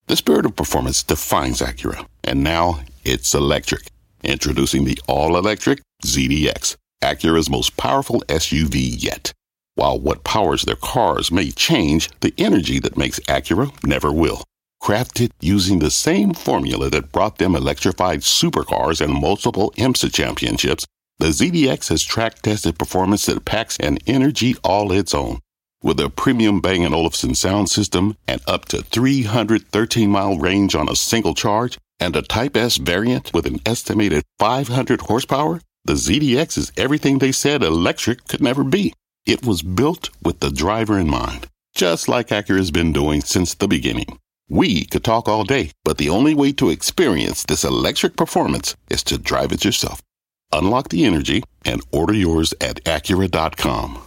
The spirit of performance defines Acura, and now it's electric. Introducing the all-electric ZDX, Acura's most powerful SUV yet. While what powers their cars may change, the energy that makes Acura never will. Crafted using the same formula that brought them electrified supercars and multiple IMSA championships, the ZDX has track-tested performance that packs an energy all its own. With a premium Bang & Olufsen sound system and up to 313-mile range on a single charge, and a Type S variant with an estimated 500 horsepower, the ZDX is everything they said electric could never be. It was built with the driver in mind, just like Acura's been doing since the beginning. We could talk all day, but the only way to experience this electric performance is to drive it yourself. Unlock the energy and order yours at Acura.com.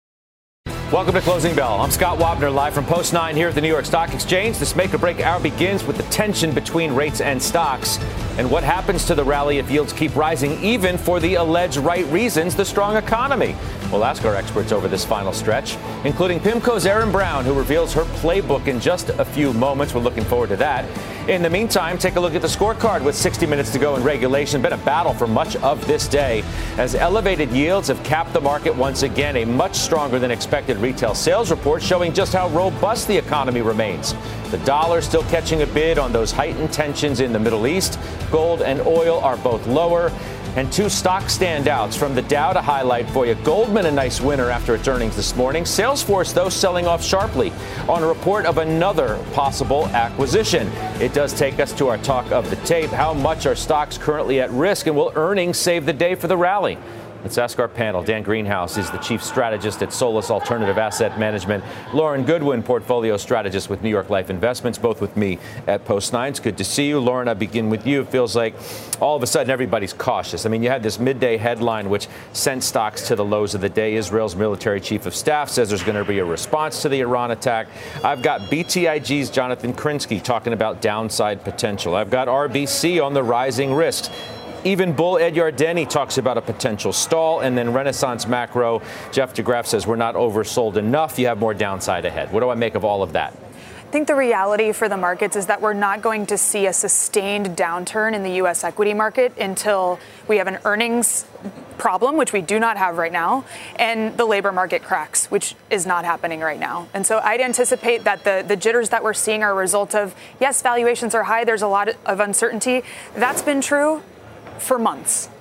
Welcome to Closing Bell. I'm Scott Wapner, live from Post 9 here at the New York Stock Exchange. This make-or-break hour begins with the tension between rates and stocks and what happens to the rally if yields keep rising, even for the alleged right reasons, the strong economy. We'll ask our experts over this final stretch, including PIMCO's Erin Brown, who reveals her playbook in just a few moments. We're looking forward to that. In the meantime, take a look at the scorecard with 60 minutes to go in regulation. Been a battle for much of this day as elevated yields have capped the market once again. A much stronger than expected retail sales report showing just how robust the economy remains. The dollar still catching a bid on those heightened tensions in the Middle East. Gold and oil are both lower. And two stock standouts from the Dow to highlight for you. Goldman, a nice winner after its earnings this morning. Salesforce, though, selling off sharply on a report of another possible acquisition. It does take us to our talk of the tape. How much are stocks currently at risk, and will earnings save the day for the rally? Let's ask our panel. Dan Greenhouse is the chief strategist at Solus Alternative Asset Management. Lauren Goodwin, portfolio strategist with New York Life Investments, both with me at Post 9. It's good to see you. Lauren, I begin with you. It feels like all of a sudden everybody's cautious. I mean, you had this midday headline which sent stocks to the lows of the day. Israel's military chief of staff says there's going to be a response to the Iran attack. I've got BTIG's Jonathan Krinsky talking about downside potential. I've got RBC on the rising risks. Even Bull Ed Yardeni talks about a potential stall. And then Renaissance Macro, Jeff DeGraff says we're not oversold enough. You have more downside ahead. What do I make of all of that? I think the reality for the markets is that we're not going to see a sustained downturn in the U.S. equity market until we have an earnings problem, which we do not have right now, and the labor market cracks, which is not happening right now. And so I'd anticipate that the jitters that we're seeing are a result of, yes, valuations are high. There's a lot of uncertainty. That's been true for months.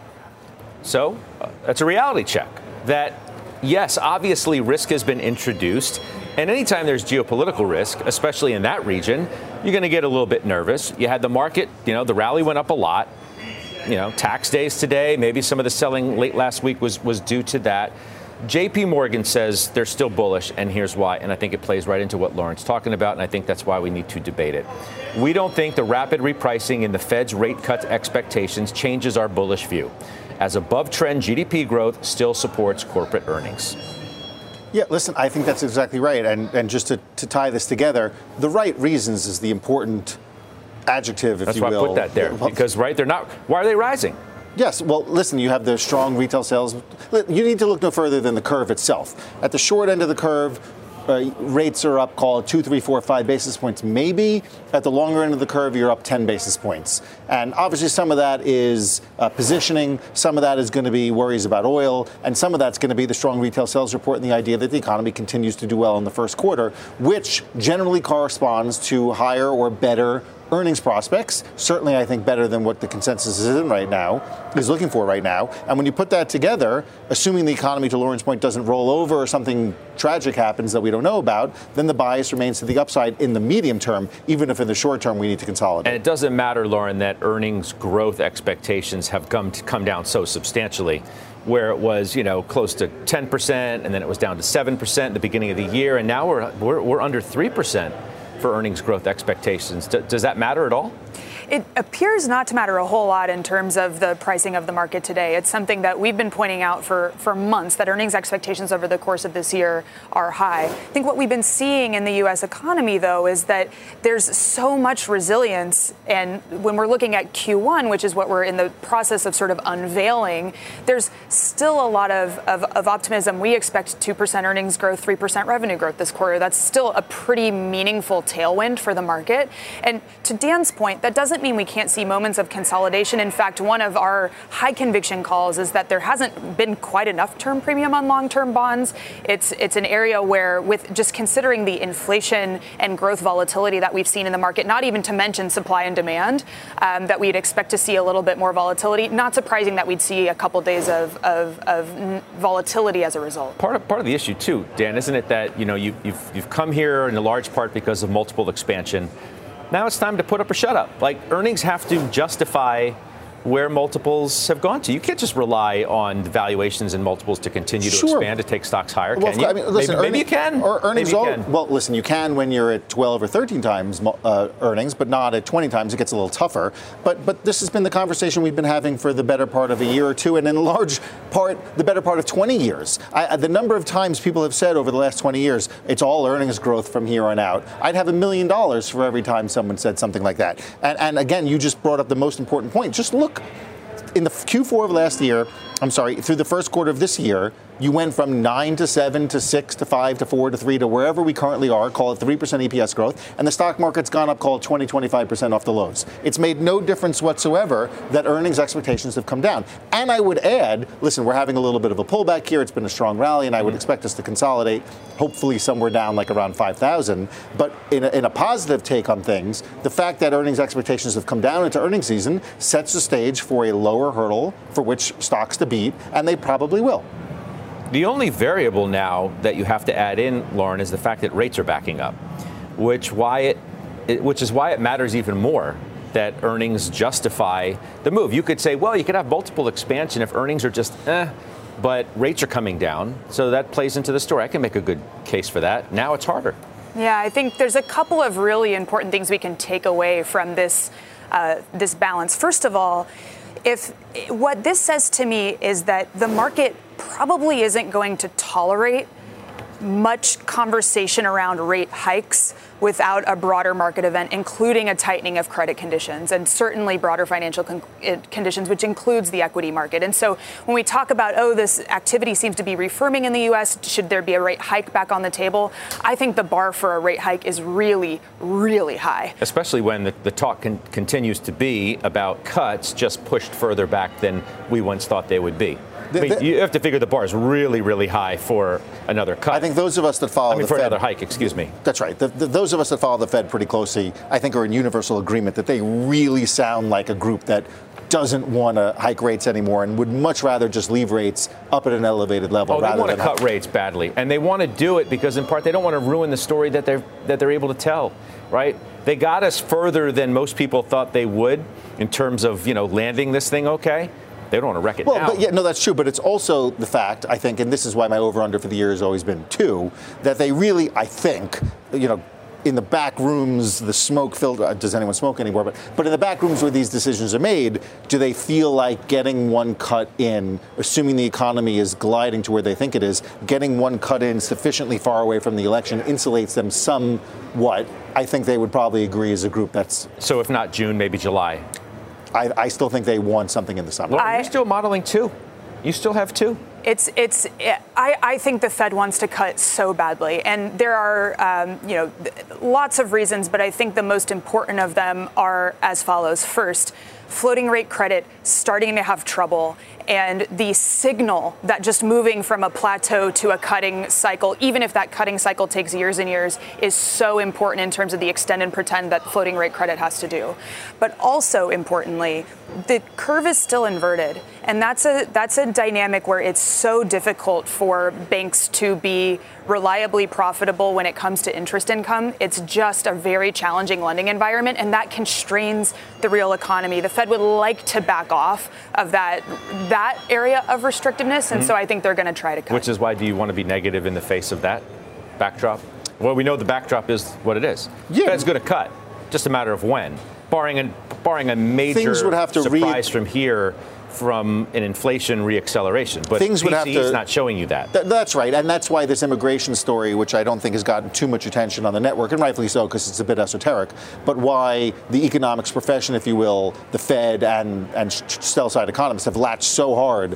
So that's a reality check that, yes, obviously risk has been introduced. And anytime there's geopolitical risk, especially in that region, you're going to get a little bit nervous. You had the market, the rally went up a lot. Tax days today, maybe some of the selling late last week was due to that. JP Morgan says they're still bullish, and here's why. And I think it plays right into what Lauren's talking about, and I think that's why we need to debate it. We don't think the rapid repricing in the Fed's rate cut expectations changes our bullish view, as above-trend GDP growth still supports corporate earnings. Yeah, listen, I think that's exactly right. And just to tie this together, the right reasons is the important adjective, if you will. That's why I put that there, because, right, they're not. Why are they rising? Yes. Well, listen, you have the strong retail sales. You need to look no further than the curve itself. At the short end of the curve, rates are up, call it 2, 3, 4, 5 basis points, maybe. At the longer end of the curve, you're up 10 basis points. And obviously some of that is positioning. Some of that is going to be worries about oil. And some of that's going to be the strong retail sales report and the idea that the economy continues to do well in the first quarter, which generally corresponds to higher or better earnings prospects. Certainly, I think better than what the consensus is looking for right now. And when you put that together, assuming the economy, to Lauren's point, doesn't roll over or something tragic happens that we don't know about, then the bias remains to the upside in the medium term, even if in the short term we need to consolidate. And it doesn't matter, Lauren, that earnings growth expectations have come down so substantially, where it was, close to 10%, and then it was down to 7% at the beginning of the year, and now we're under 3% for earnings growth expectations. Does that matter at all? It appears not to matter a whole lot in terms of the pricing of the market today. It's something that we've been pointing out for months, that earnings expectations over the course of this year are high. I think what we've been seeing in the U.S. economy, though, is that there's so much resilience. And when we're looking at Q1, which is what we're in the process of sort of unveiling, there's still a lot of optimism. We expect 2% earnings growth, 3% revenue growth this quarter. That's still a pretty meaningful tailwind for the market. And to Dan's point, that doesn't mean we can't see moments of consolidation. In fact, one of our high conviction calls is that there hasn't been quite enough term premium on long-term bonds. It's an area where, with just considering the inflation and growth volatility that we've seen in the market, not even to mention supply and demand, that we'd expect to see a little bit more volatility. Not surprising that we'd see a couple days of volatility as a result. Part of the issue too, Dan, isn't it that you've come here in a large part because of multiple expansion. Now it's time to put up or shut up. Like, earnings have to justify where multiples have gone to. You can't just rely on the valuations and multiples to continue to expand to take stocks higher, can you? I mean, listen, maybe you can. Or earnings, maybe you can. Well, listen, you can when you're at 12 or 13 times earnings, but not at 20 times. It gets a little tougher. But this has been the conversation we've been having for the better part of a year or two, and in large part, the better part of 20 years. The number of times people have said over the last 20 years, it's all earnings growth from here on out. I'd have $1 million for every time someone said something like that. And again, you just brought up the most important point. Just look. In the Q4 of last year, through the first quarter of this year, you went from 9 to 7 to 6 to 5 to 4 to 3 to wherever we currently are, call it 3% EPS growth, and the stock market's gone up, call it 20, 25% off the lows. It's made no difference whatsoever that earnings expectations have come down. And I would add, listen, we're having a little bit of a pullback here. It's been a strong rally, and I would expect us to consolidate, hopefully somewhere down like around 5,000. But in a positive take on things, the fact that earnings expectations have come down into earnings season sets the stage for a lower hurdle for which stocks to beat, and they probably will. The only variable now that you have to add in, Lauren, is the fact that rates are backing up, which is why it matters even more that earnings justify the move. You could say, well, you could have multiple expansion if earnings are just but rates are coming down, so that plays into the story. I can make a good case for that. Now it's harder. Yeah, I think there's a couple of really important things we can take away from this balance. First of all, if what this says to me is that the market probably isn't going to tolerate much conversation around rate hikes without a broader market event, including a tightening of credit conditions and certainly broader financial conditions, which includes the equity market. And so when we talk about, this activity seems to be refirming in the U.S., should there be a rate hike back on the table? I think the bar for a rate hike is really, really high. Especially when the talk continues to be about cuts just pushed further back than we once thought they would be. You have to figure the bar is really, really high for another cut. I think those of us that follow the for Fed, another hike, excuse me. That's right. Those of us that follow the Fed pretty closely, I think, are in universal agreement that they really sound like a group that doesn't want to hike rates anymore and would much rather just leave rates up at an elevated level. They want to cut rates badly, and they want to do it because, in part, they don't want to ruin the story that they're able to tell. Right? They got us further than most people thought they would in terms of landing this thing okay. They don't want to wreck it now. But that's true. But it's also the fact, I think, and this is why my over-under for the year has always been 2, that they really, I think, in the back rooms, the smoke-filled, does anyone smoke anymore? But in the back rooms where these decisions are made, do they feel like getting one cut in, assuming the economy is gliding to where they think it is, getting one cut in sufficiently far away from the election insulates them somewhat? I think they would probably agree as a group that's... So if not June, maybe July. I still think they want something in the summer. You're still modeling 2. You still have 2. I think the Fed wants to cut so badly, and there are lots of reasons, but I think the most important of them are as follows. First, floating rate credit starting to have trouble, and the signal that just moving from a plateau to a cutting cycle, even if that cutting cycle takes years and years, is so important in terms of the extend and pretend that floating rate credit has to do. But also importantly, the curve is still inverted, and that's a dynamic where it's so difficult for banks to be reliably profitable when it comes to interest income. It's just a very challenging lending environment, and that constrains the real economy. The Fed would like to back off of that area of restrictiveness, and so I think they're going to try to cut. Which is why, do you want to be negative in the face of that backdrop? Well, we know the backdrop is what it is. Yeah. Fed's going to cut, just a matter of when. Barring a major surprise from here, from an inflation reacceleration. But PCE is not showing you that. That's right. And that's why this immigration story, which I don't think has gotten too much attention on the network, and rightfully so because it's a bit esoteric, but why the economics profession, if you will, the Fed and sell-side economists have latched so hard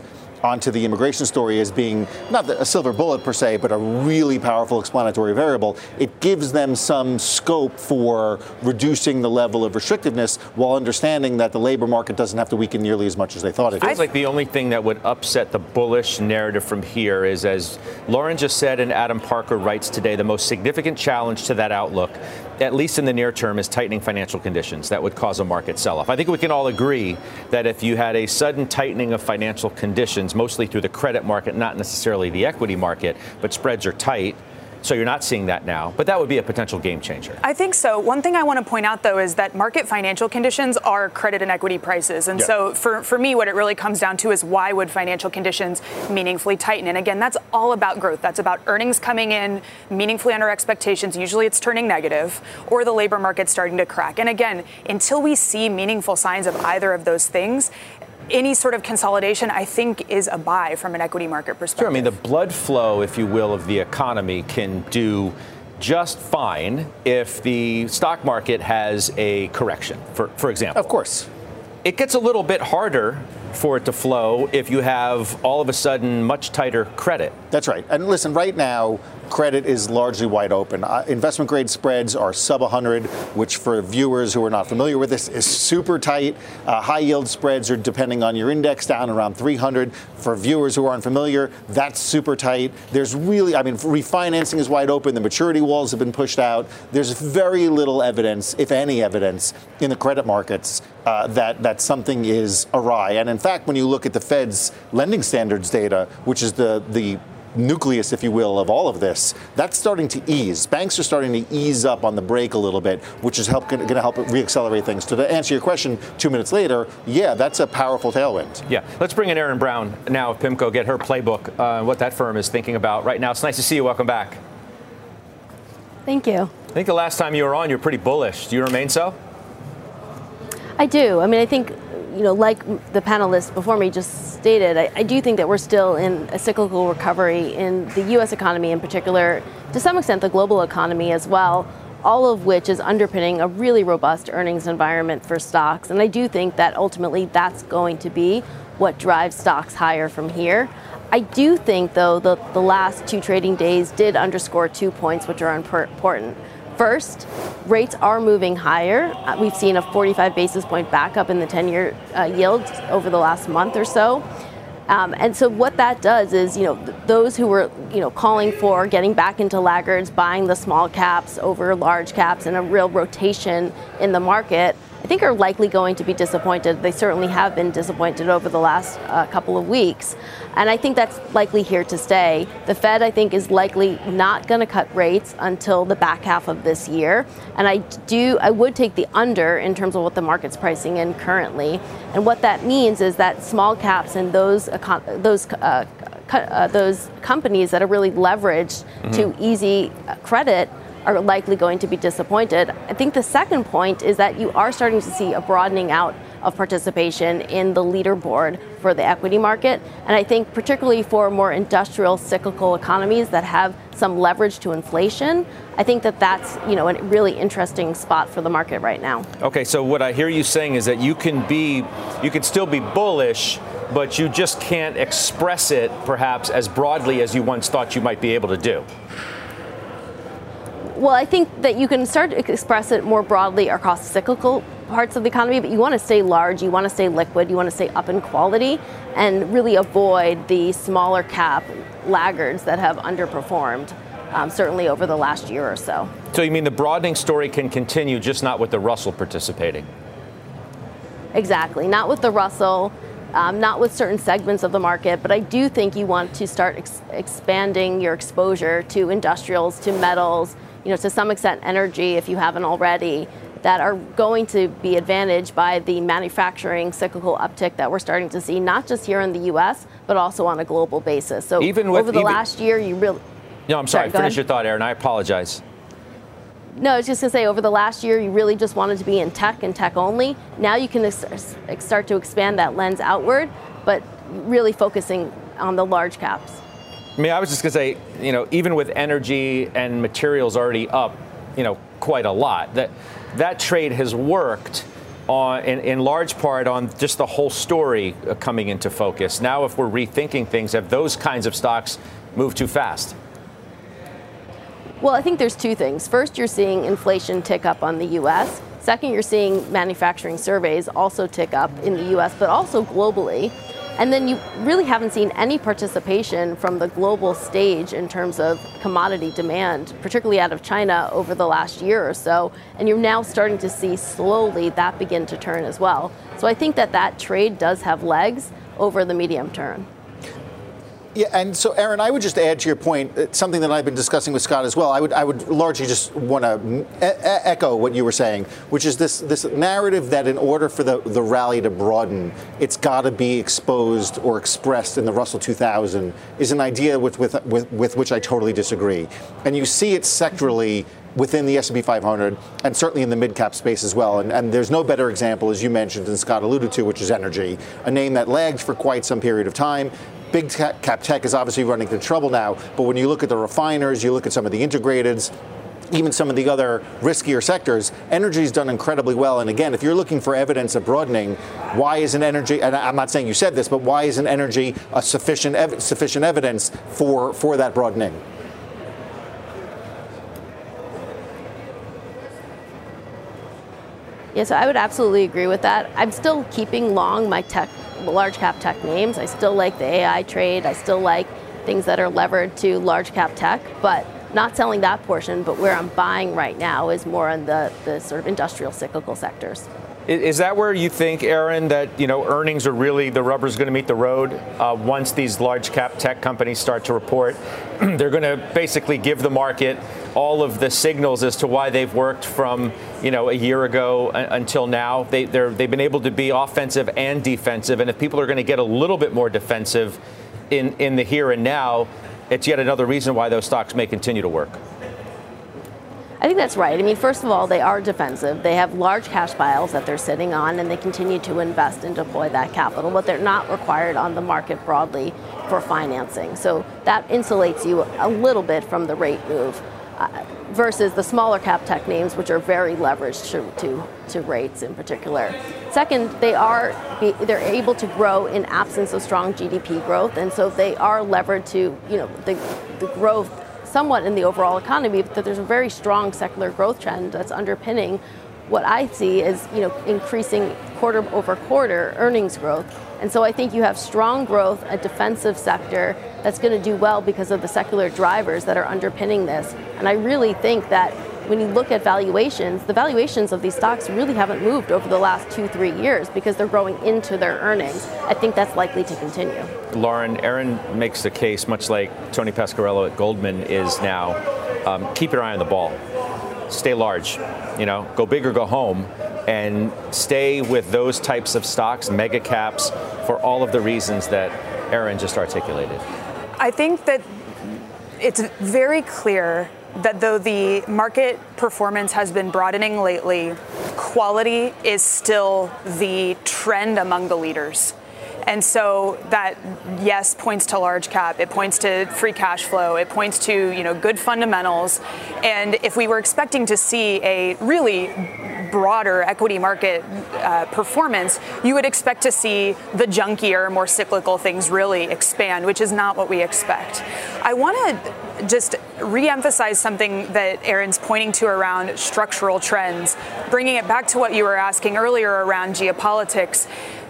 onto the immigration story as being not a silver bullet per se, but a really powerful explanatory variable, it gives them some scope for reducing the level of restrictiveness while understanding that the labor market doesn't have to weaken nearly as much as they thought it did. Feels like the only thing that would upset the bullish narrative from here is, as Lauren just said and Adam Parker writes today, the most significant challenge to that outlook, at least in the near term, is tightening financial conditions that would cause a market sell-off. I think we can all agree that if you had a sudden tightening of financial conditions, mostly through the credit market, not necessarily the equity market, but spreads are tight. So you're not seeing that now, but that would be a potential game changer. I think so. One thing I want to point out, though, is that market financial conditions are credit and equity prices. And so for me, what it really comes down to is why would financial conditions meaningfully tighten? And again, that's all about growth. That's about earnings coming in meaningfully under expectations. Usually it's turning negative, or the labor market starting to crack. And again, until we see meaningful signs of either of those things, any sort of consolidation, I think, is a buy from an equity market perspective. Sure. I mean, the blood flow, if you will, of the economy can do just fine if the stock market has a correction, for example. Of course. It gets a little bit harder for it to flow if you have all of a sudden much tighter credit. That's right. And listen, right now, credit is largely wide open. Investment grade spreads are sub 100, which for viewers who are not familiar with this is super tight. High yield spreads are, depending on your index, down around 300. For viewers who aren't familiar, that's super tight. There's really, refinancing is wide open. The maturity walls have been pushed out. There's very little evidence, if any evidence, in the credit markets that something is awry. And in fact, when you look at the Fed's lending standards data, which is the nucleus, if you will, of all of this, that's starting to ease. Banks are starting to ease up on the brake a little bit, which is going to help reaccelerate things. To answer your question 2 minutes later, yeah, that's a powerful tailwind. Yeah. Let's bring in Erin Brown now of PIMCO, get her playbook, what that firm is thinking about right now. It's nice to see you. Welcome back. Thank you. I think the last time you were on, you were pretty bullish. Do you remain so? I do. I think, like the panelists before me just stated, I do think that we're still in a cyclical recovery in the U.S. economy in particular, to some extent the global economy as well, all of which is underpinning a really robust earnings environment for stocks. And I do think that ultimately that's going to be what drives stocks higher from here. I do think, though, the last two trading days did underscore 2 points which are important. First, rates are moving higher. We've seen a 45 basis point backup in the 10-year yield over the last month or so. And so what that does is, those who were, calling for getting back into laggards, buying the small caps over large caps and a real rotation in the market, I think are likely going to be disappointed. They certainly have been disappointed over the last couple of weeks. And I think that's likely here to stay. The Fed, I think, is likely not going to cut rates until the back half of this year. And I would take the under in terms of what the market's pricing in currently. And what that means is that small caps and those companies that are really leveraged to easy credit are likely going to be disappointed. I think the second point is that you are starting to see a broadening out of participation in the leaderboard for the equity market. And I think particularly for more industrial cyclical economies that have some leverage to inflation, I think that that's, a really interesting spot for the market right now. Okay, so what I hear you saying is that you can still be bullish, but you just can't express it perhaps as broadly as you once thought you might be able to do. Well, I think that you can start to express it more broadly across cyclical parts of the economy, but you want to stay large, you want to stay liquid, you want to stay up in quality, and really avoid the smaller cap laggards that have underperformed, certainly over the last year or so. So you mean the broadening story can continue, just not with the Russell participating? Exactly, not with the Russell. Not with certain segments of the market, but I do think you want to start expanding your exposure to industrials, to metals, to some extent energy if you haven't already, that are going to be advantaged by the manufacturing cyclical uptick that we're starting to see, not just here in the U.S., but also on a global basis. So last year, you really... No, I'm sorry. Finish your thought, Erin. I apologize. No, I was just going to say, over the last year, you really just wanted to be in tech and tech only. Now you can start to expand that lens outward, but really focusing on the large caps. I was just going to say, even with energy and materials already up, quite a lot, that trade has worked. in large part on just the whole story coming into focus. Now, if we're rethinking things, have those kinds of stocks moved too fast? Well, I think there's two things. First, you're seeing inflation tick up on the U.S. Second, you're seeing manufacturing surveys also tick up in the U.S., but also globally. And then you really haven't seen any participation from the global stage in terms of commodity demand, particularly out of China over the last year or so. And you're now starting to see slowly that begin to turn as well. So I think that trade does have legs over the medium term. Yeah, and so, Aaron, I would just add to your point, something that I've been discussing with Scott as well. I would largely just want to echo what you were saying, which is this narrative that in order for the rally to broaden, it's got to be exposed or expressed in the Russell 2000 is an idea with which I totally disagree. And you see it sectorally within the S&P 500 and certainly in the mid-cap space as well. And there's no better example, as you mentioned and Scott alluded to, which is energy, a name that lagged for quite some period of time. Big cap tech is obviously running into trouble now, but when you look at the refiners, you look at some of the integrateds, even some of the other riskier sectors, energy's done incredibly well. And again, if you're looking for evidence of broadening, why isn't energy, and I'm not saying you said this, but why isn't energy a sufficient evidence for that broadening? Yeah, so I would absolutely agree with that. I'm still keeping long my large cap tech names. I still like the AI trade. I still like things that are levered to large cap tech, but not selling that portion. But where I'm buying right now is more on the sort of industrial cyclical sectors. Is that where you think, Aaron, that earnings are really the rubber's going to meet the road once these large cap tech companies start to report? They're going to basically give the market all of the signals as to why they've worked from a year ago until now. They've been able to be offensive and defensive, and if people are going to get a little bit more defensive in the here and now, it's yet another reason why those stocks may continue to work. I think that's right. I mean, first of all, they are defensive. They have large cash piles that they're sitting on, and they continue to invest and deploy that capital, but they're not required on the market broadly for financing. So that insulates you a little bit from the rate move versus the smaller cap tech names, which are very leveraged to rates in particular. Second, they're able to grow in absence of strong GDP growth, and so they are levered to the growth somewhat in the overall economy, but that there's a very strong secular growth trend that's underpinning what I see is increasing quarter over quarter earnings growth. And so I think you have strong growth, a defensive sector that's going to do well because of the secular drivers that are underpinning this. And I really think that when you look at valuations, the valuations of these stocks really haven't moved over the last 2-3 years because they're growing into their earnings. I think that's likely to continue. Lauren, Aaron makes the case, much like Tony Pasquarello at Goldman is now, keep your eye on the ball. Stay large, go big or go home, and stay with those types of stocks, mega caps, for all of the reasons that Aaron just articulated. I think that it's very clear that though the market performance has been broadening lately, quality is still the trend among the leaders. And so that, yes, points to large cap, it points to free cash flow, it points to, good fundamentals. And if we were expecting to see a really broader equity market performance, you would expect to see the junkier, more cyclical things really expand, which is not what we expect. I want to just re-emphasize something that Aaron's pointing to around structural trends, bringing it back to what you were asking earlier around geopolitics.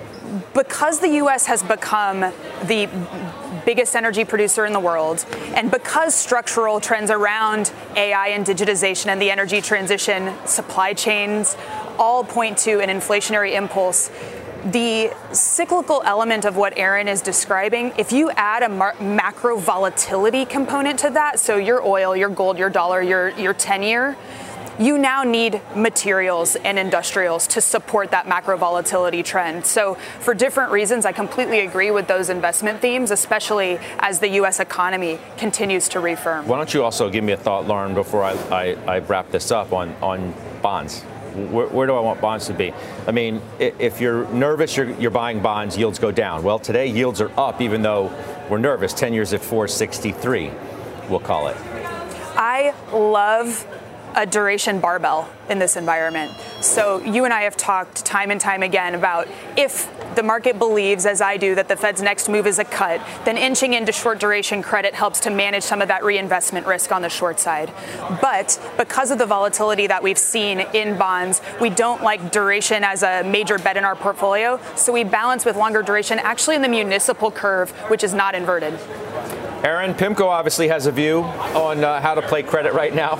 Because the U.S. has become the biggest energy producer in the world, and because structural trends around AI and digitization and the energy transition, supply chains, all point to an inflationary impulse, the cyclical element of what Aaron is describing, if you add a macro volatility component to that, so your oil, your gold, your dollar, your 10-year, you now need materials and industrials to support that macro volatility trend. So for different reasons, I completely agree with those investment themes, especially as the U.S. economy continues to refirm. Why don't you also give me a thought, Lauren, before I wrap this up on bonds? Where do I want bonds to be? I mean, if you're nervous, you're buying bonds, yields go down. Well, today yields are up, even though we're nervous. 10 years at 4.63, we'll call it. I love a duration barbell in this environment. So you and I have talked time and time again about if the market believes, as I do, that the Fed's next move is a cut, then inching into short duration credit helps to manage some of that reinvestment risk on the short side. But because of the volatility that we've seen in bonds, we don't like duration as a major bet in our portfolio. So we balance with longer duration actually in the municipal curve, which is not inverted. Aaron, PIMCO obviously has a view on how to play credit right now.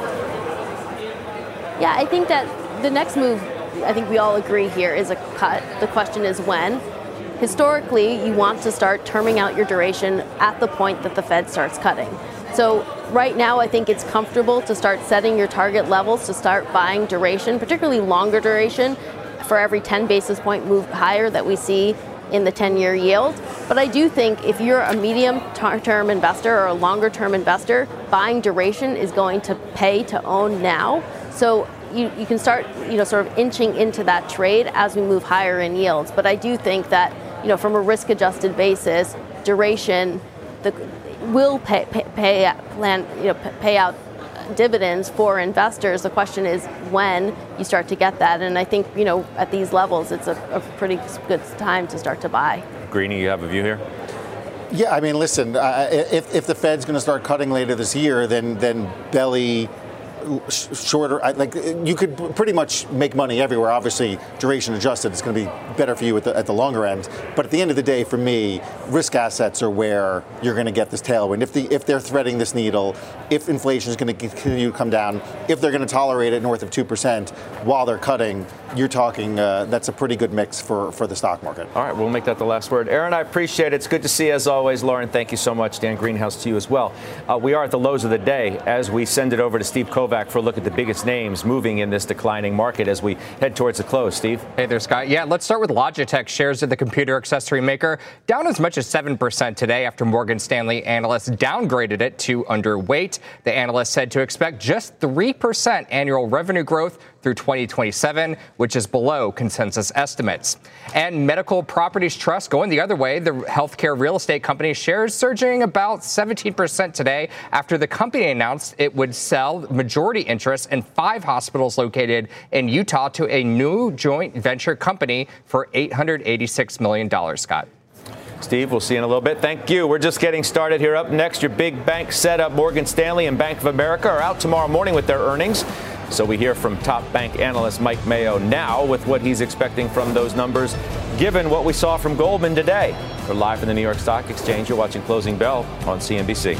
Yeah, I think that the next move, I think we all agree here, is a cut. The question is when. Historically, you want to start terming out your duration at the point that the Fed starts cutting. So right now, I think it's comfortable to start setting your target levels to start buying duration, particularly longer duration, for every 10 basis point move higher that we see in the 10-year yield. But I do think if you're a medium-term investor or a longer-term investor, buying duration is going to pay to own now. So you can start, sort of inching into that trade as we move higher in yields. But I do think that, from a risk-adjusted basis, duration will pay out dividends for investors. The question is when you start to get that. And I think, at these levels, it's a pretty good time to start to buy. Greeny, you have a view here? Yeah, I mean, listen, if the Fed's going to start cutting later this year, then belly shorter, you could pretty much make money everywhere. Obviously, duration adjusted is going to be better for you at the longer end. But at the end of the day, for me, risk assets are where you're going to get this tailwind. If they're threading this needle, if inflation is going to continue to come down, if they're going to tolerate it north of 2% while they're cutting, you're talking that's a pretty good mix for the stock market. All right, we'll make that the last word. Aaron, I appreciate it. It's good to see you as always. Lauren, thank you so much. Dan Greenhouse to you as well. We are at the lows of the day as we send it over to Steve Kovac for a look at the biggest names moving in this declining market as we head towards the close. Steve? Hey there, Scott. Yeah, let's start with Logitech. Shares of the computer accessory maker down as much as 7% today after Morgan Stanley analysts downgraded it to underweight. The analyst said to expect just 3% annual revenue growth through 2027, which is below consensus estimates. And Medical Properties Trust going the other way. The healthcare real estate company shares surging about 17% today after the company announced it would sell majority interest in 5 hospitals located in Utah to a new joint venture company for $886 million, Scott. Steve, we'll see you in a little bit. Thank you. We're just getting started here. Up next, your big bank setup. Morgan Stanley and Bank of America are out tomorrow morning with their earnings. So we hear from top bank analyst Mike Mayo now with what he's expecting from those numbers, given what we saw from Goldman today. We're live from the New York Stock Exchange. You're watching Closing Bell on CNBC.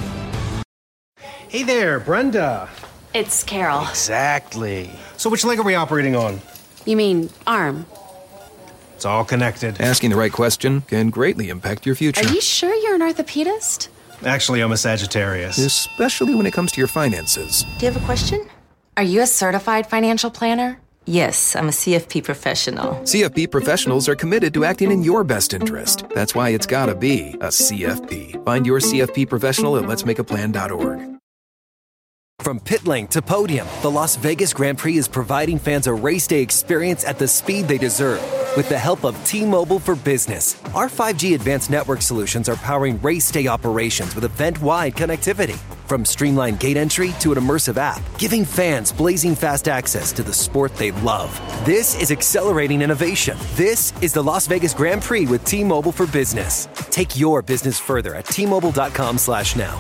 Hey there, Brenda. It's Carol. Exactly. So which leg are we operating on? You mean arm? It's all connected. Asking the right question can greatly impact your future. Are you sure you're an orthopedist? Actually, I'm a Sagittarius. Especially when it comes to your finances. Do you have a question? Are you a certified financial planner? Yes, I'm a CFP professional. CFP professionals are committed to acting in your best interest. That's why it's gotta be a CFP. Find your CFP professional at letsmakeaplan.org. From pit lane to podium, the Las Vegas Grand Prix is providing fans a race day experience at the speed they deserve. With the help of T-Mobile for Business, our 5G advanced network solutions are powering race day operations with event-wide connectivity. From streamlined gate entry to an immersive app, giving fans blazing fast access to the sport they love. This is accelerating innovation. This is the Las Vegas Grand Prix with T-Mobile for Business. Take your business further at T-Mobile.com/now.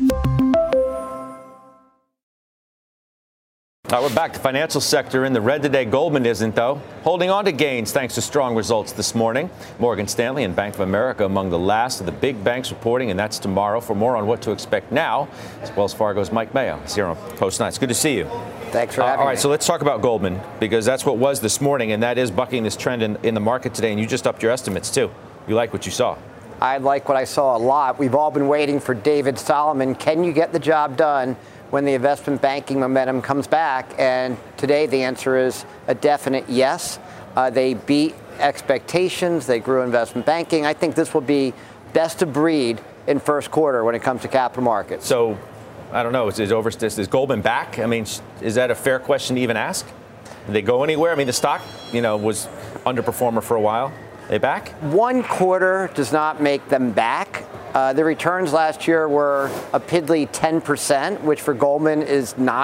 We're back to financial sector in the red today. Goldman isn't, though. Holding on to gains thanks to strong results this morning. Morgan Stanley and Bank of America among the last of the big banks reporting, and that's tomorrow. For more on what to expect now, it's Wells Fargo's Mike Mayo. He's here on Post 9. It's good to see you. Thanks for having me. All right, so let's talk about Goldman, because that's what was this morning, and that is bucking this trend in the market today. And you just upped your estimates, too. You like what you saw. I like what I saw a lot. We've all been waiting for David Solomon. Can you get the job done when the investment banking momentum comes back? And today the answer is a definite yes. They beat expectations. They grew investment banking. I think this will be best of breed in first quarter when it comes to capital markets. So, I don't know, is Goldman back? I mean, is that a fair question to even ask? Did they go anywhere? I mean, the stock, was underperformer for a while. They back? One quarter does not make them back. The returns last year were a piddly 10%, which for Goldman is not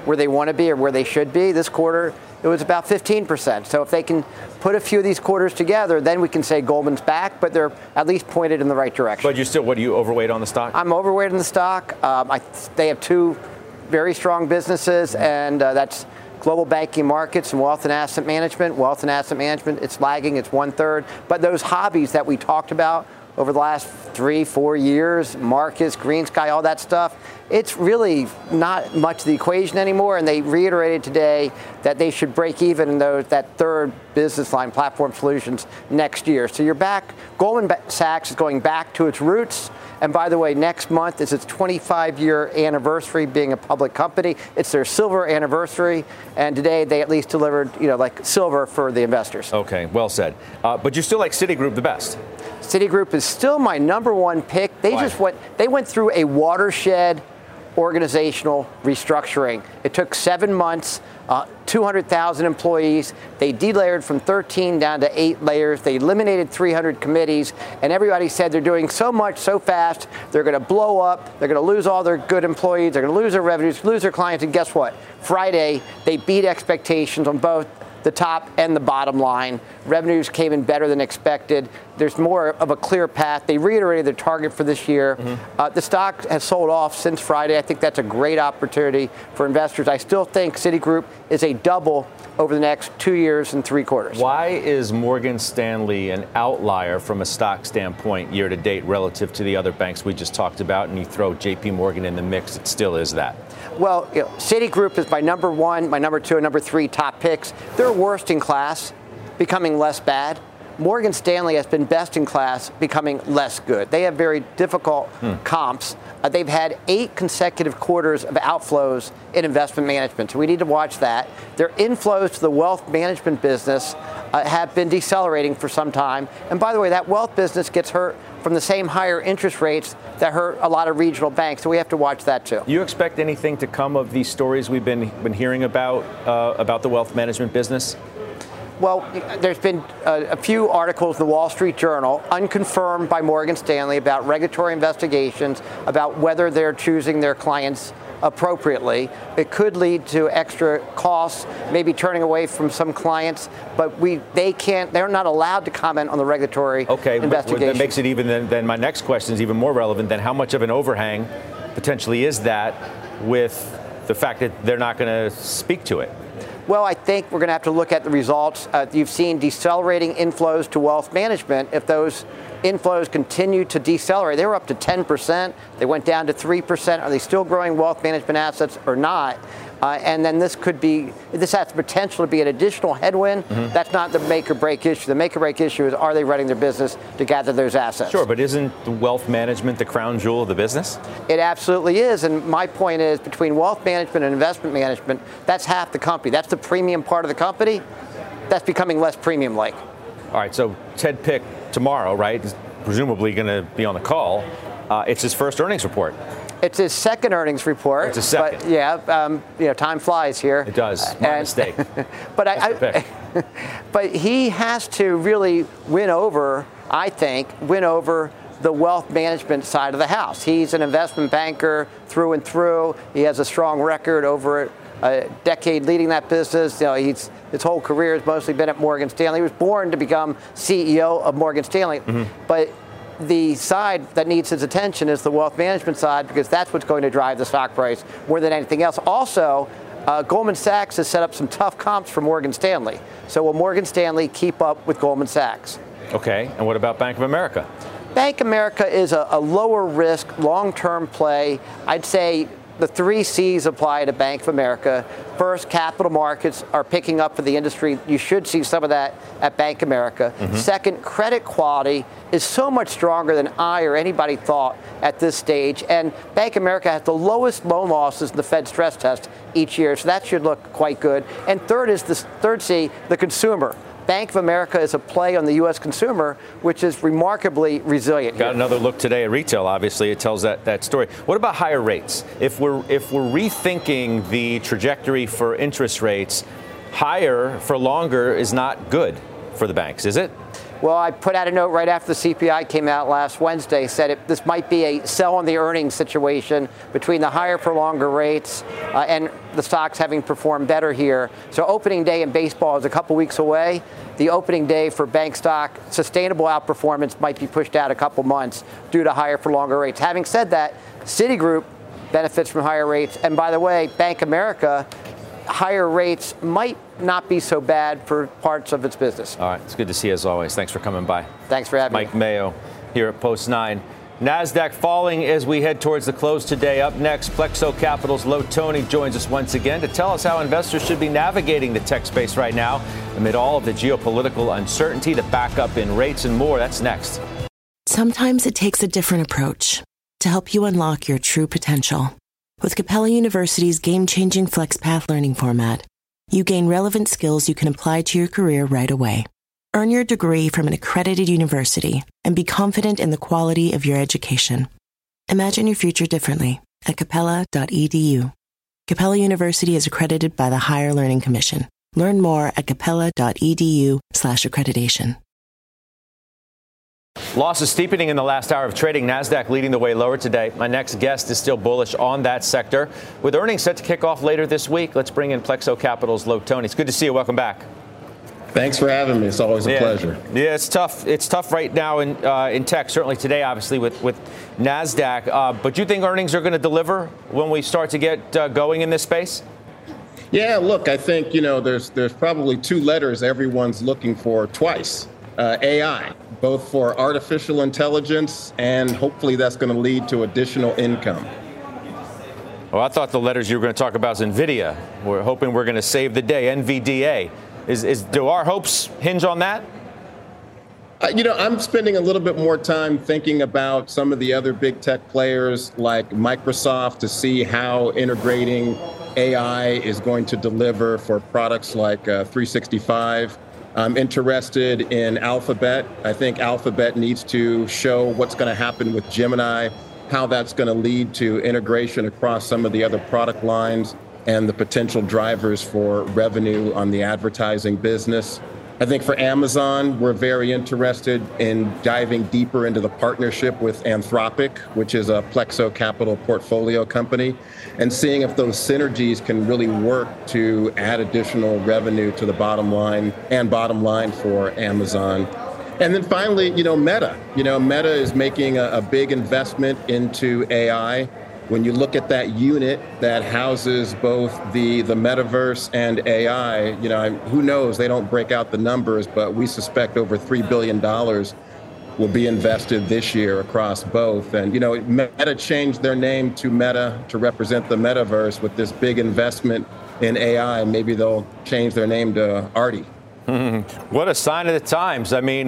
where they want to be or where they should be. This quarter, it was about 15%. So if they can put a few of these quarters together, then we can say Goldman's back, but they're at least pointed in the right direction. But what are you overweight on the stock? I'm overweight in the stock. They have two very strong businesses, and that's Global Banking Markets and Wealth and Asset Management. Wealth and Asset Management, it's lagging, it's 1/3. But those hobbies that we talked about over the last 3-4 years, Marcus, GreenSky, all that stuff, it's really not much of the equation anymore. And they reiterated today that they should break even in that third business line, Platform Solutions, next year. So you're back. Goldman Sachs is going back to its roots. And by the way, next month is its 25-year anniversary being a public company. It's their silver anniversary. And today they at least delivered, like silver for the investors. Okay, well said. But you still like Citigroup the best. Citigroup is still my number one pick. They went through a watershed organizational restructuring. It took 7 months, 200,000 employees. They delayered from 13 down to 8 layers. They eliminated 300 committees, and everybody said they're doing so much so fast, they're going to blow up, they're going to lose all their good employees, they're going to lose their revenues, lose their clients, and guess what? Friday, they beat expectations on both the top and the bottom line. Revenues came in better than expected. There's more of a clear path. They reiterated their target for this year. The stock has sold off since Friday. I think that's a great opportunity for investors. I still think Citigroup is a double over the next 2 years and 3 quarters. Why is Morgan Stanley an outlier from a stock standpoint year to date relative to the other banks we just talked about? And you throw JP Morgan in the mix, it still is that. Well, Citigroup is my number 1, my number 2, and number 3 top picks. They're worst in class, becoming less bad. Morgan Stanley has been best in class, becoming less good. They have very difficult comps. They've had 8 consecutive quarters of outflows in investment management, so we need to watch that. Their inflows to the wealth management business have been decelerating for some time. And by the way, that wealth business gets hurt from the same higher interest rates that hurt a lot of regional banks, so we have to watch that too. You expect anything to come of these stories we've been hearing about the wealth management business? Well, there's been a few articles in the Wall Street Journal, unconfirmed by Morgan Stanley, about regulatory investigations, about whether they're choosing their clients appropriately. It could lead to extra costs, maybe turning away from some clients, but they're not allowed to comment on the regulatory investigation. That makes it then my next question is even more relevant. Then how much of an overhang potentially is that with the fact that they're not going to speak to it? Well, I think we're going to have to look at the results. You've seen decelerating inflows to wealth management. If those inflows continue to decelerate, they were up to 10%. They went down to 3%. Are they still growing wealth management assets or not? And then this has the potential to be an additional headwind. That's not the make or break issue. The make or break issue is, are they running their business to gather those assets? Sure, but isn't the wealth management the crown jewel of the business? It absolutely is. And my point is, between wealth management and investment management, that's half the company. That's the premium part of the company. That's becoming less premium-like. All right, so Ted Pick tomorrow, right, is presumably going to be on the call. It's his first earnings report. It's his second earnings report. It's his second. But time flies here. It does. My mistake. But he has to really win over the wealth management side of the house. He's an investment banker through and through. He has a strong record over a decade leading that business. His whole career has mostly been at Morgan Stanley. He was born to become CEO of Morgan Stanley. But the side that needs his attention is the wealth management side, because that's what's going to drive the stock price more than anything else. Also, Goldman Sachs has set up some tough comps for Morgan Stanley. So will Morgan Stanley keep up with Goldman Sachs? Okay, and what about Bank of America? Bank of America is a lower risk, long-term play. I'd say the 3 C's apply to Bank of America. First, capital markets are picking up for the industry. You should see some of that at Bank of America. Second, credit quality is so much stronger than I or anybody thought at this stage. And Bank of America has the lowest loan losses in the Fed stress test each year, so that should look quite good. And third is the third C, the consumer. Bank of America is a play on the U.S. consumer, which is remarkably resilient. Got another look today at retail. Obviously, it tells that story. What about higher rates? If we're rethinking the trajectory for interest rates, higher for longer is not good for the banks, is it? Well, I put out a note right after the CPI came out last Wednesday, said this might be a sell on the earnings situation between the higher for longer rates and the stocks having performed better here. So opening day in baseball is a couple weeks away. The opening day for bank stock sustainable outperformance might be pushed out a couple months due to higher for longer rates. Having said that, Citigroup benefits from higher rates. And by the way, Bank of America, higher rates might not be so bad for parts of its business. All right. It's good to see you as always. Thanks for coming by. Thanks for having me. Mike Mayo here at Post 9. NASDAQ falling as we head towards the close today. Up next, Plexo Capital's Lo Tony joins us once again to tell us how investors should be navigating the tech space right now amid all of the geopolitical uncertainty, the backup in rates and more. That's next. Sometimes it takes a different approach to help you unlock your true potential. With Capella University's game-changing FlexPath learning format, you gain relevant skills you can apply to your career right away. Earn your degree from an accredited university and be confident in the quality of your education. Imagine your future differently at capella.edu. Capella University is accredited by the Higher Learning Commission. Learn more at capella.edu/accreditation. Losses steepening in the last hour of trading. NASDAQ leading the way lower today. My next guest is still bullish on that sector. With earnings set to kick off later this week, let's bring in Plexo Capital's Lo Tony. It's good to see you. Welcome back. Thanks for having me. It's always a pleasure. Yeah, it's tough. It's tough right now in tech, certainly today, obviously, with NASDAQ. But do you think earnings are going to deliver when we start to get going in this space? Yeah, look, I think, there's probably two letters everyone's looking for twice. AI, both for artificial intelligence, and hopefully that's going to lead to additional income. Well, I thought the letters you were going to talk about is NVIDIA. We're hoping we're going to save the day, NVDA. Do our hopes hinge on that? I'm spending a little bit more time thinking about some of the other big tech players like Microsoft to see how integrating AI is going to deliver for products like 365. I'm interested in Alphabet. I think Alphabet needs to show what's going to happen with Gemini, how that's going to lead to integration across some of the other product lines and the potential drivers for revenue on the advertising business. I think for Amazon, we're very interested in diving deeper into the partnership with Anthropic, which is a Plexo Capital portfolio company, and seeing if those synergies can really work to add additional revenue to the bottom line for Amazon. And then finally, Meta. Meta is making a big investment into AI. When you look at that unit that houses both the metaverse and AI, who knows? They don't break out the numbers, but we suspect over $3 billion will be invested this year across both. And, Meta changed their name to Meta to represent the metaverse with this big investment in AI. Maybe they'll change their name to Artie. What a sign of the times. I mean,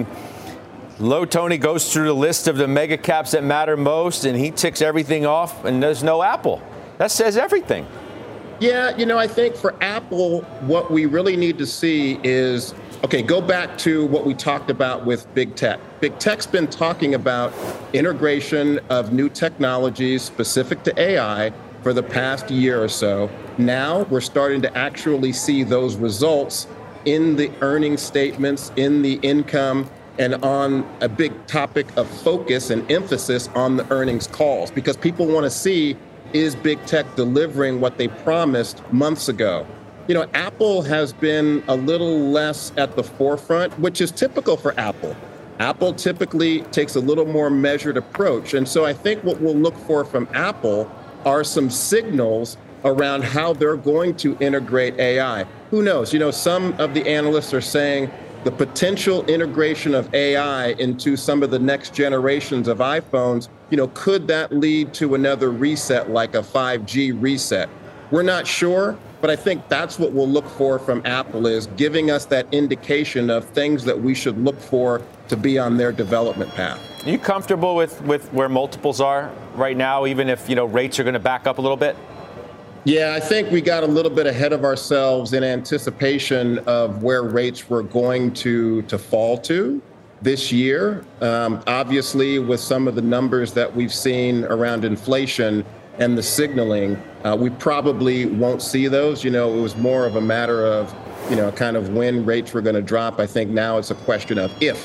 Lo Tony goes through the list of the mega caps that matter most, and he ticks everything off, and there's no Apple. That says everything. Yeah, I think for Apple, what we really need to see is, go back to what we talked about with big tech. Big tech's been talking about integration of new technologies specific to AI for the past year or so. Now we're starting to actually see those results in the earnings statements, in the income, and on a big topic of focus and emphasis on the earnings calls, because people want to see, is big tech delivering what they promised months ago? Apple has been a little less at the forefront, which is typical for Apple. Apple typically takes a little more measured approach. And so I think what we'll look for from Apple are some signals around how they're going to integrate AI. Who knows? Some of the analysts are saying the potential integration of AI into some of the next generations of iPhones, could that lead to another reset like a 5G reset? We're not sure, but I think that's what we'll look for from Apple, is giving us that indication of things that we should look for to be on their development path. Are you comfortable with where multiples are right now, even if, rates are going to back up a little bit? Yeah, I think we got a little bit ahead of ourselves in anticipation of where rates were going to fall to this year. Obviously, with some of the numbers that we've seen around inflation and the signaling, we probably won't see those. It was more of a matter of, kind of when rates were going to drop. I think now it's a question of if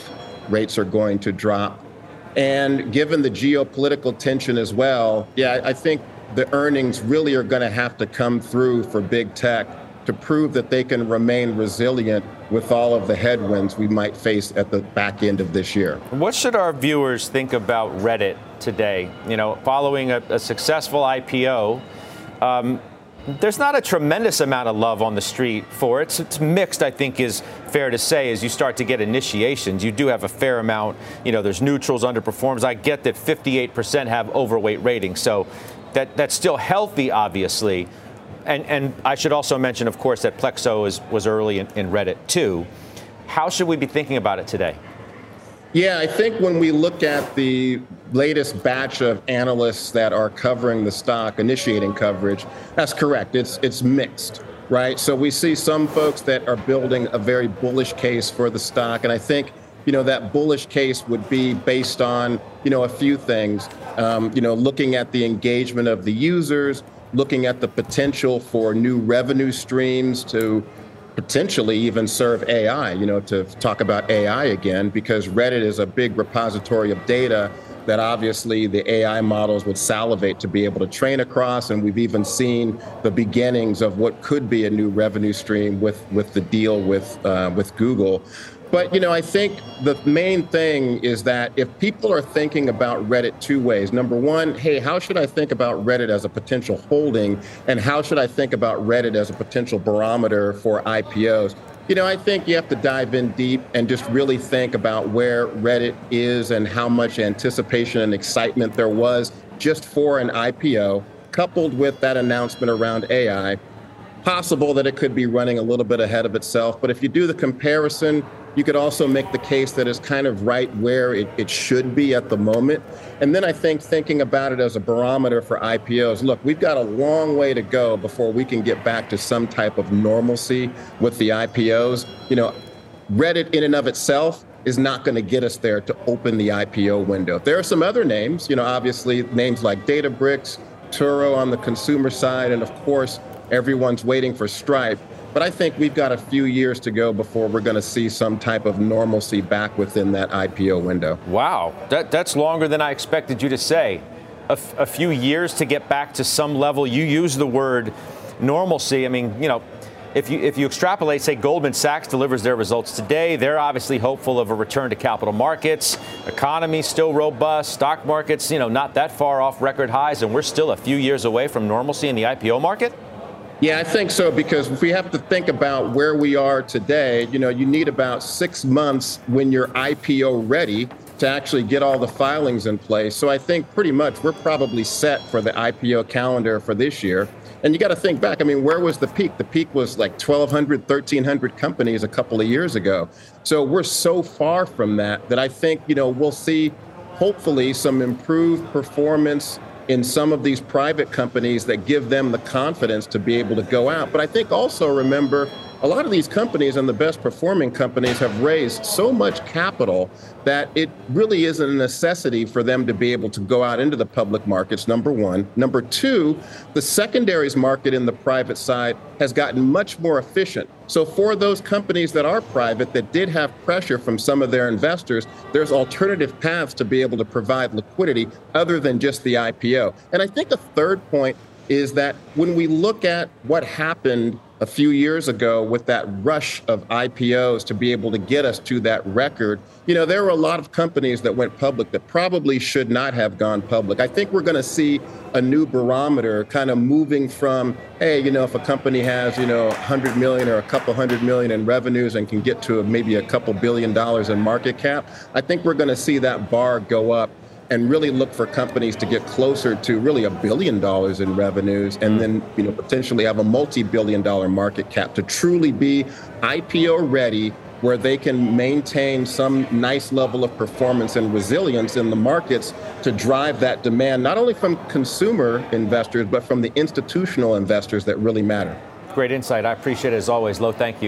rates are going to drop. And given the geopolitical tension as well, I think the earnings really are going to have to come through for big tech to prove that they can remain resilient with all of the headwinds we might face at the back end of this year. What should our viewers think about Reddit today? Following a successful IPO, there's not a tremendous amount of love on the street for it. It's mixed, I think, is fair to say. As you start to get initiations, you do have a fair amount. There's neutrals, underperforms. I get that 58% have overweight ratings, so that's still healthy, obviously. And I should also mention, of course, that Plexo was early in Reddit, too. How should we be thinking about it today? Yeah, I think when we look at the latest batch of analysts that are covering the stock, initiating coverage, that's correct. It's mixed, right? So we see some folks that are building a very bullish case for the stock. And I think, that bullish case would be based on, a few things, looking at the engagement of the users, looking at the potential for new revenue streams to potentially even serve AI, to talk about AI again, because Reddit is a big repository of data that obviously the AI models would salivate to be able to train across. And we've even seen the beginnings of what could be a new revenue stream with the deal with Google. But, I think the main thing is that if people are thinking about Reddit two ways, number one, hey, how should I think about Reddit as a potential holding? And how should I think about Reddit as a potential barometer for IPOs? I think you have to dive in deep and just really think about where Reddit is and how much anticipation and excitement there was just for an IPO, coupled with that announcement around AI. Possible that it could be running a little bit ahead of itself. But if you do the comparison, you could also make the case that it's kind of right where it should be at the moment. And then I think thinking about it as a barometer for IPOs, look, we've got a long way to go before we can get back to some type of normalcy with the IPOs. Reddit in and of itself is not going to get us there to open the IPO window. There are some other names, obviously names like Databricks, Turo on the consumer side, and of course, everyone's waiting for Stripe. But I think we've got a few years to go before we're going to see some type of normalcy back within that IPO window. Wow, that's longer than I expected you to say. A few years to get back to some level. You use the word normalcy. I mean, if you extrapolate, say Goldman Sachs delivers their results today, they're obviously hopeful of a return to capital markets. Economy still robust. Stock markets, not that far off record highs, and we're still a few years away from normalcy in the IPO market. Yeah, I think so, because if we have to think about where we are today, you need about 6 months when you're IPO ready to actually get all the filings in place. So I think pretty much we're probably set for the IPO calendar for this year. And you got to think back. I mean, where was the peak? The peak was like 1,200, 1,300 companies a couple of years ago. So we're so far from that I think, we'll see hopefully some improved performance in some of these private companies that give them the confidence to be able to go out. But I think also remember, a lot of these companies and the best performing companies have raised so much capital that it really isn't a necessity for them to be able to go out into the public markets, number one. Number two, the secondaries market in the private side has gotten much more efficient. So for those companies that are private that did have pressure from some of their investors, there's alternative paths to be able to provide liquidity other than just the IPO. And I think a third point is that when we look at what happened a few years ago with that rush of IPOs to be able to get us to that record, there were a lot of companies that went public that probably should not have gone public. I think we're going to see a new barometer kind of moving from, hey, if a company has, 100 million or a couple 100 million in revenues and can get to maybe a couple $1 billion in market cap, I think we're going to see that bar go up and really look for companies to get closer to really $1 billion in revenues, and then potentially have a multi-billion-dollar market cap to truly be IPO ready, where they can maintain some nice level of performance and resilience in the markets to drive that demand, not only from consumer investors, but from the institutional investors that really matter. Great insight. I appreciate it as always. Lo, thank you.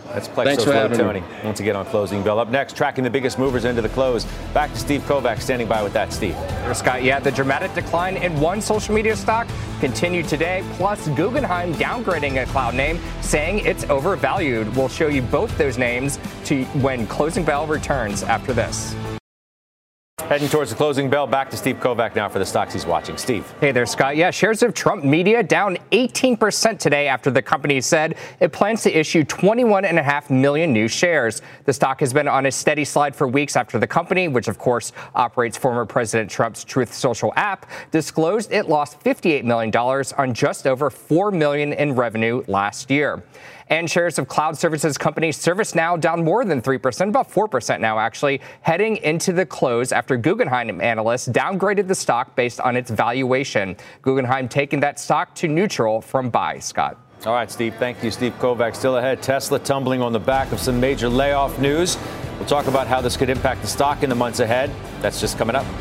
That's Plexo's Thanks for having Tony. me. Once again on Closing Bell. Up next, tracking the biggest movers into the close. Back to Steve Kovacs standing by with that, Steve. Scott, yeah, the dramatic decline in one social media stock continued today. Plus, Guggenheim downgrading a cloud name, saying it's overvalued. We'll show you both those names to when Closing Bell returns after this. Heading towards the Closing Bell, back to Steve Kovacs now for the stocks he's watching. Steve. Hey there, Scott. Yeah, shares of Trump Media down 18% today after the company said it plans to issue 21.5 million new shares. The stock has been on a steady slide for weeks after the company, which of course operates former President Trump's Truth Social app, disclosed it lost $58 million on just over $4 million in revenue last year. And shares of cloud services company ServiceNow down more than 3%, about 4% now actually, heading into the close after Guggenheim analysts downgraded the stock based on its valuation. Guggenheim taking that stock to neutral from buy, Scott. All right, Steve. Thank you, Steve Kovacs. Still ahead, Tesla tumbling on the back of some major layoff news. We'll talk about how this could impact the stock in the months ahead. That's just coming up.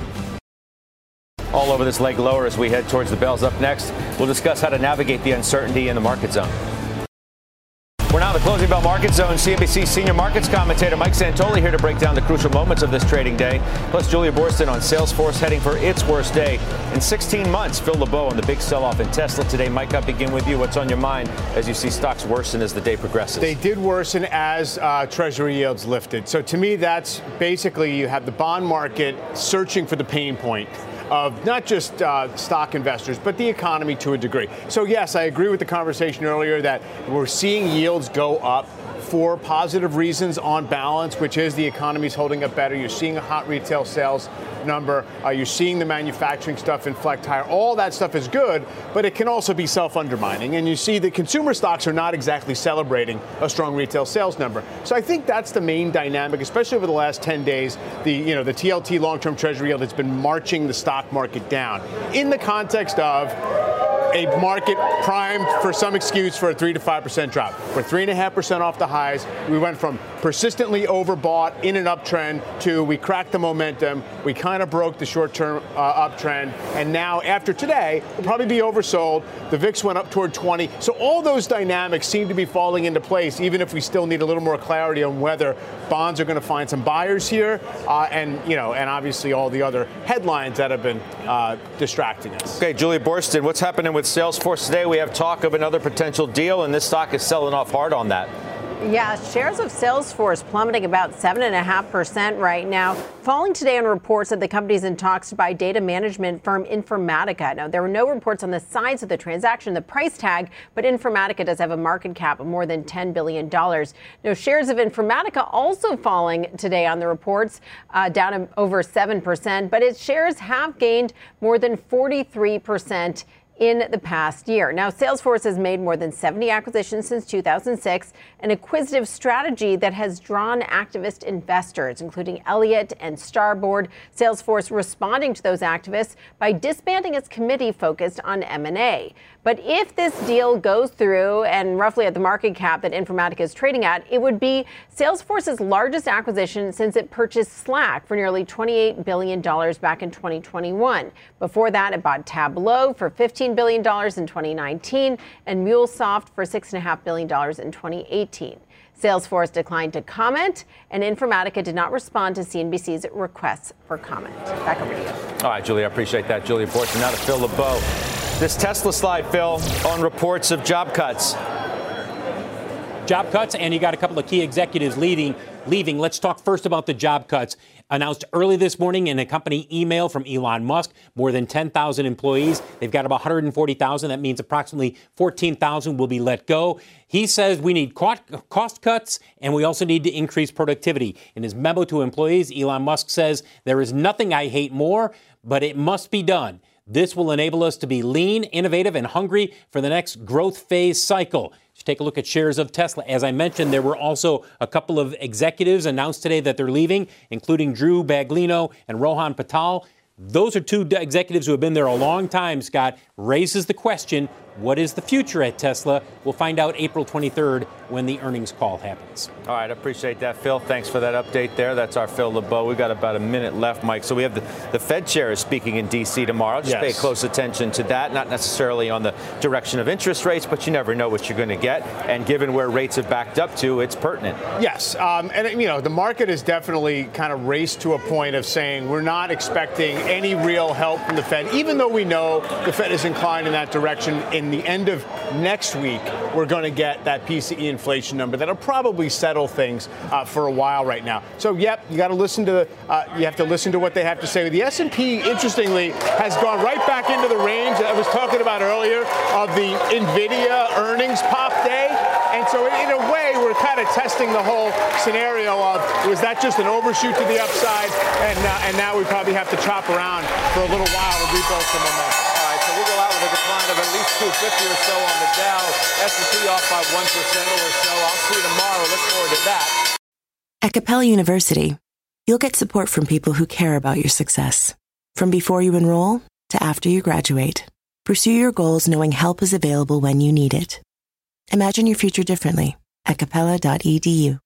All over this leg lower as we head towards the bells. Up next, we'll discuss how to navigate the uncertainty in the market zone. We're now in the Closing Bell Market Zone. CNBC senior markets commentator Mike Santoli here to break down the crucial moments of this trading day. Plus, Julia Boorstin on Salesforce heading for its worst day in 16 months. Phil LeBeau on the big sell-off in Tesla today. Mike, I'll begin with you. What's on your mind as you see stocks worsen as the day progresses? They did worsen as Treasury yields lifted. So to me, that's basically you have the bond market searching for the pain point of not just stock investors, but the economy to a degree. So, yes, I agree with the conversation earlier that we're seeing yields go up for positive reasons on balance, which is the economy's holding up better. You're seeing a hot retail sales number. You're seeing the manufacturing stuff inflect higher. All that stuff is good, but it can also be self-undermining. And you see the consumer stocks are not exactly celebrating a strong retail sales number. So I think that's the main dynamic, especially over the last 10 days. The TLT long-term Treasury yield has been marching the stock market down in the context of a market primed for some excuse for a 3 to 5% drop. We're 3.5% off the highs. We went from persistently overbought in an uptrend to we cracked the momentum. We kind of broke the short-term uptrend. And now after today, we'll probably be oversold. The VIX went up toward 20. So all those dynamics seem to be falling into place, even if we still need a little more clarity on whether bonds are going to find some buyers here. And obviously all the other headlines that have been distracting us. Okay, Julia Boorstin, what's happening with Salesforce today? We have talk of another potential deal, and this stock is selling off hard on that. Yeah, shares of Salesforce plummeting about 7.5% right now, falling today on reports that the company is in talks to buy data management firm Informatica. Now, there were no reports on the size of the transaction, the price tag, but Informatica does have a market cap of more than $10 billion. Now, shares of Informatica also falling today on the reports, down over 7%, but its shares have gained more than 43% in the past year. Now, Salesforce has made more than 70 acquisitions since 2006, an acquisitive strategy that has drawn activist investors, including Elliott and Starboard. Salesforce responding to those activists by disbanding its committee focused on M&A. But if this deal goes through and roughly at the market cap that Informatica is trading at, it would be Salesforce's largest acquisition since it purchased Slack for nearly $28 billion back in 2021. Before that, it bought Tableau for $15 billion in 2019 and MuleSoft for $6.5 billion in 2018. Salesforce declined to comment, and Informatica did not respond to CNBC's requests for comment. Back over to you. All right, Julia, I appreciate that. Julia Boorstin, now to Phil LeBeau. This Tesla slide, Phil, on reports of job cuts. Job cuts, and you got a couple of key executives leaving. Let's talk first about the job cuts. Announced early this morning in a company email from Elon Musk, more than 10,000 employees. They've got about 140,000. That means approximately 14,000 will be let go. He says we need cost cuts, and we also need to increase productivity. In his memo to employees, Elon Musk says, there is nothing I hate more, but it must be done. This will enable us to be lean, innovative, and hungry for the next growth phase cycle. Just take a look at shares of Tesla. As I mentioned, there were also a couple of executives announced today that they're leaving, including Drew Baglino and Rohan Patel. Those are two executives who have been there a long time, Scott. Raises the question, What is the future at Tesla? We'll find out April 23rd when the earnings call happens. All right, I appreciate that, Phil. Thanks for that update there. That's our Phil LeBeau. We've got about a minute left, Mike. So we have the Fed chair is speaking in D.C. tomorrow. Just pay close attention to that, not necessarily on the direction of interest rates, but you never know what you're going to get. And given where rates have backed up to, it's pertinent. Yes. And, you know, the market has definitely kind of raced to a point of saying we're not expecting any real help from the Fed, even though we know the Fed is inclined in that direction. In the end of next week, we're going to get that PCE inflation number that'll probably settle things for a while right now. So, yep, you got to listen to you have to listen to what they have to say. The S&P, interestingly, has gone right back into the range I was talking about earlier of the NVIDIA earnings pop day. And so, in a way, we're kind of testing the whole scenario of, was that just an overshoot to the upside? And now we probably have to chop around for a little while to rebuild some momentum. All right, so we'll go out with a decline of at least 250 or so on the Dow. S&P off by 1% or so. I'll see you tomorrow. Look forward to that. At Capella University, you'll get support from people who care about your success. From before you enroll to after you graduate, pursue your goals knowing help is available when you need it. Imagine your future differently at capella.edu.